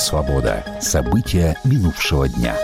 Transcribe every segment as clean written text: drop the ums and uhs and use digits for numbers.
«Свобода». События минувшего дня.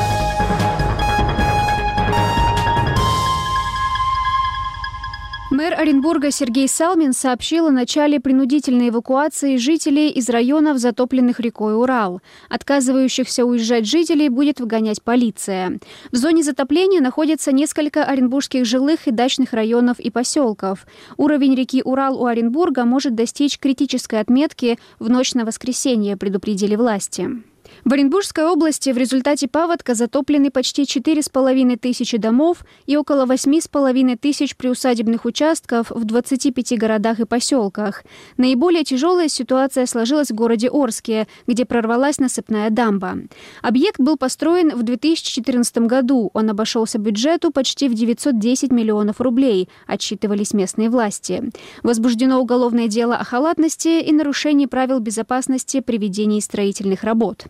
Мэр Оренбурга Сергей Салмин сообщил о начале принудительной эвакуации жителей из районов, затопленных рекой Урал. Отказывающихся уезжать жителей будет выгонять полиция. В зоне затопления находятся несколько оренбургских жилых и дачных районов и поселков. Уровень реки Урал у Оренбурга может достичь критической отметки в ночь на воскресенье, предупредили власти. В Оренбургской области в результате паводка затоплены почти 4500 домов и около 8500 приусадебных участков в 25 городах и поселках. Наиболее тяжелая ситуация сложилась в городе Орске, где прорвалась насыпная дамба. Объект был построен в 2014 году. Он обошелся бюджету почти в 910 миллионов рублей, отчитывались местные власти. Возбуждено уголовное дело о халатности и нарушении правил безопасности при ведении строительных работ.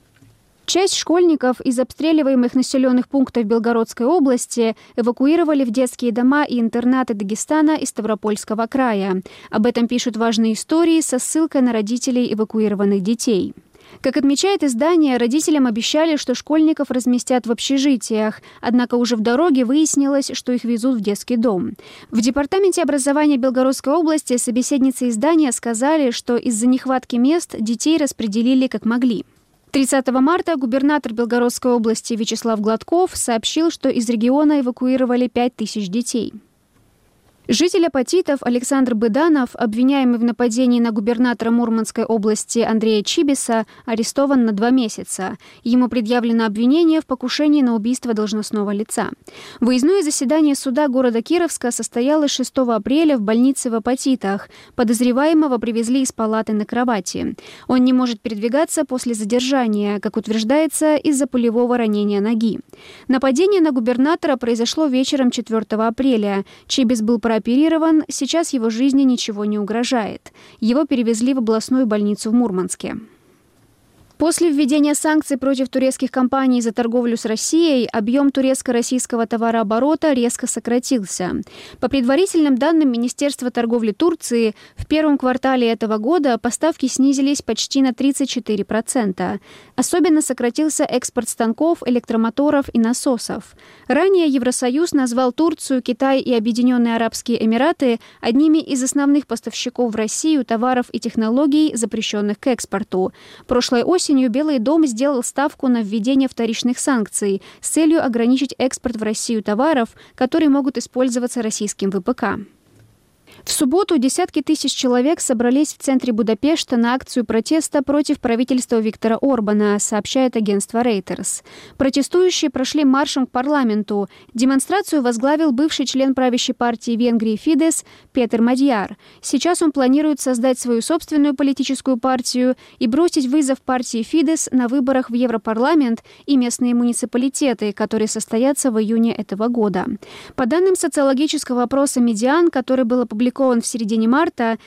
Часть школьников из обстреливаемых населенных пунктов Белгородской области эвакуировали в детские дома и интернаты Дагестана и Ставропольского края. Об этом пишут важные истории со ссылкой на родителей эвакуированных детей. Как отмечает издание, родителям обещали, что школьников разместят в общежитиях, однако уже в дороге выяснилось, что их везут в детский дом. В Департаменте образования Белгородской области собеседницы издания сказали, что из-за нехватки мест детей распределили как могли. 30 марта губернатор Белгородской области Вячеслав Гладков сообщил, что из региона эвакуировали 5000 детей. Житель Апатитов Александр Быданов, обвиняемый в нападении на губернатора Мурманской области Андрея Чибиса, арестован на 2 месяца. Ему предъявлено обвинение в покушении на убийство должностного лица. Выездное заседание суда города Кировска состоялось 6 апреля в больнице в Апатитах. Подозреваемого привезли из палаты на кровати. Он не может передвигаться после задержания, как утверждается, из-за пулевого ранения ноги. Нападение на губернатора произошло вечером 4 апреля. Чибис был оперирован, сейчас его жизни ничего не угрожает. Его перевезли в областную больницу в Мурманске. После введения санкций против турецких компаний за торговлю с Россией объем турецко-российского товарооборота резко сократился. По предварительным данным Министерства торговли Турции, в первом квартале этого года поставки снизились почти на 34%. Особенно сократился экспорт станков, электромоторов и насосов. Ранее Евросоюз назвал Турцию, Китай и Объединенные Арабские Эмираты одними из основных поставщиков в Россию товаров и технологий, запрещенных к экспорту. Прошлой осенью Белый дом сделал ставку на введение вторичных санкций с целью ограничить экспорт в Россию товаров, которые могут использоваться российским ВПК. В субботу десятки тысяч человек собрались в центре Будапешта на акцию протеста против правительства Виктора Орбана, сообщает агентство Reuters. Протестующие прошли маршем к парламенту. Демонстрацию возглавил бывший член правящей партии Венгрии Фидес Петер Мадьяр. Сейчас он планирует создать свою собственную политическую партию и бросить вызов партии Фидес на выборах в Европарламент и местные муниципалитеты, которые состоятся в июне этого года. По данным социологического опроса «Медиан», который был опубликован в середине марта,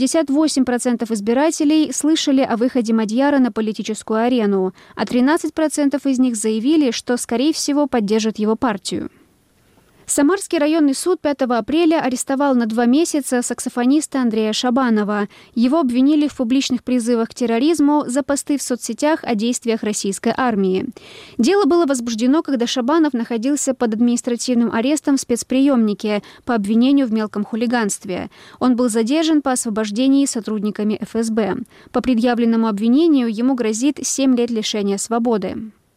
68% избирателей слышали о выходе Мадьяра на политическую арену, а 13% из них заявили, что, скорее всего, поддержат его партию. Самарский районный суд 5 апреля арестовал на 2 месяца саксофониста Андрея Шабанова. Его обвинили в публичных призывах к терроризму за посты в соцсетях о действиях российской армии. Дело было возбуждено, когда Шабанов находился под административным арестом в спецприемнике по обвинению в мелком хулиганстве. Он был задержан по освобождении сотрудниками ФСБ. По предъявленному обвинению ему грозит 7 лет лишения свободы.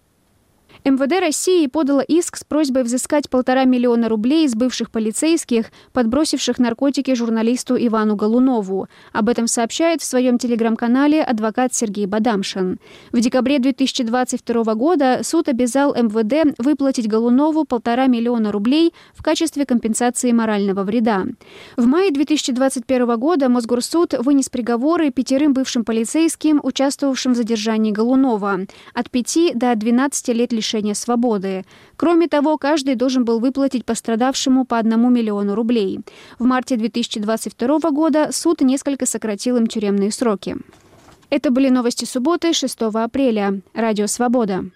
МВД России подало иск с просьбой взыскать 1,5 миллиона рублей из бывших полицейских, подбросивших наркотики журналисту Ивану Голунову. Об этом сообщает в своем телеграм-канале адвокат Сергей Бадамшин. В декабре 2022 года суд обязал МВД выплатить Голунову 1,5 миллиона рублей в качестве компенсации морального вреда. В мае 2021 года Мосгорсуд вынес приговоры 5 бывшим полицейским, участвовавшим в задержании Голунова, от 5 до 12 лет лишения свободы. Кроме того, каждый должен был выплатить пострадавшему по 1 миллиону рублей. В марте 2022 года суд несколько сократил им тюремные сроки. Это были новости субботы, 6 апреля. Радио «Свобода».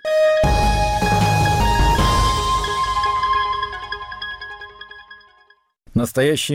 Настоящие